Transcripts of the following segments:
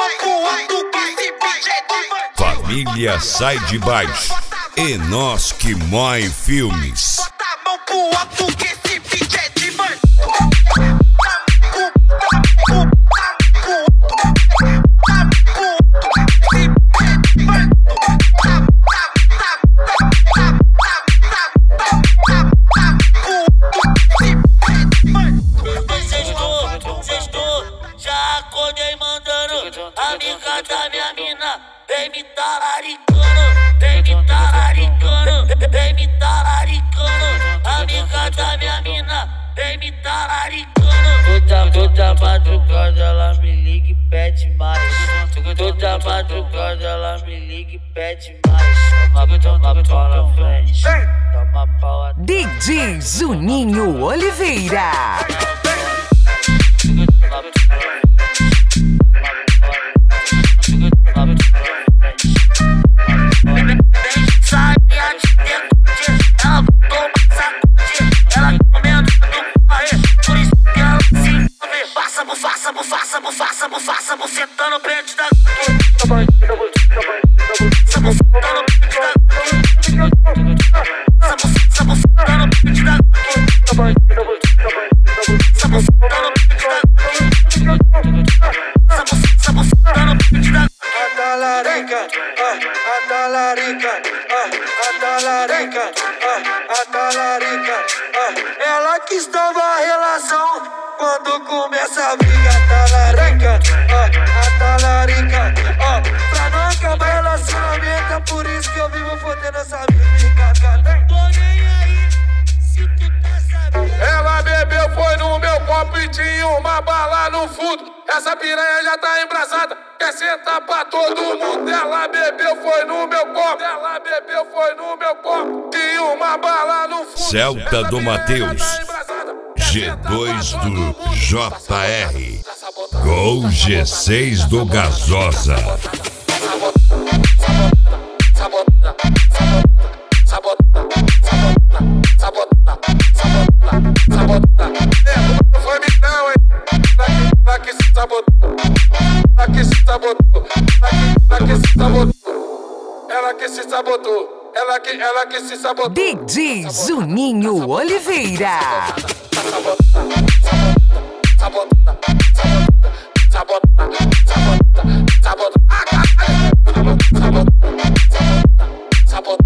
Família Sai de Baixo e Nós Que Mói Filmes. Já acordei mandando amiga da minha mina, vem me talaricando, vem me talaricando, vem me talaricando, amiga da minha mina, vem me talaricando. Toda madrugada ela me liga e pede mais, toda madrugada ela me liga e pede mais. Toma pau na frente, toma pau. DJ Juninho Oliveira. Bufaça, bucetando o pente da ela que estava a relação quando começa a briga. A talarica, pra não acabar relacionamento, é por isso que eu vivo fodendo essa briga. Tô nem aí, se tu tá sabendo. Ela bebeu, foi no meu copo e tinha uma bala no fundo. Essa piranha já tá embrasada, quer sentar pra todo mundo. Ela bebeu, foi no meu copo. Ela bebeu, foi no meu copo. Tinha uma bala no fundo. Celta do Matheus, G2 do JR, Gol G6 do Gasosa. Foi mitão, hein? Lá que se sabotou. Lá que se sabotou. Lá que se sabotou. Ela que se sabotou. Ela que se sabotou. DJ Juninho Oliveira.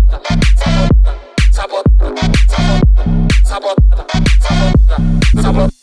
Sabota.